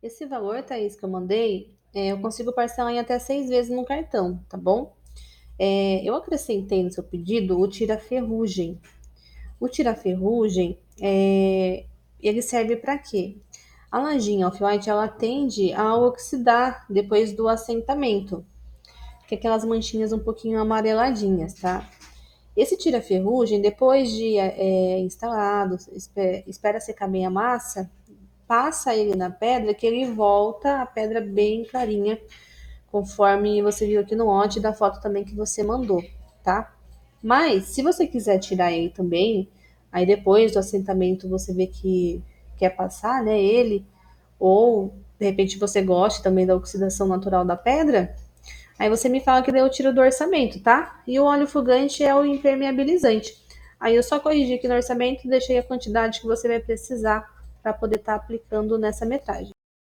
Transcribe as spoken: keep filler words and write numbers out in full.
Esse valor, Thaís, que eu mandei, é, eu consigo parcelar em até seis vezes no cartão, tá bom? É, eu acrescentei no seu pedido o tira-ferrugem. O tira-ferrugem, é, ele serve para quê? A lajinha off-white, ela tende a oxidar depois do assentamento, que é aquelas manchinhas um pouquinho amareladinhas, tá? Esse tira-ferrugem, depois de é, instalado, espe- espera secar bem a massa, passa ele na pedra que ele volta a pedra bem clarinha, conforme você viu aqui no ontem da foto também que você mandou, tá? Mas se você quiser tirar ele também, aí depois do assentamento você vê que quer passar, né, ele, ou de repente você gosta também da oxidação natural da pedra, aí você me fala que daí eu tiro do orçamento, tá? E o óleo fugante é o impermeabilizante. Aí eu só corrigi aqui no orçamento e deixei a quantidade que você vai precisar para poder estar aplicando nessa metragem.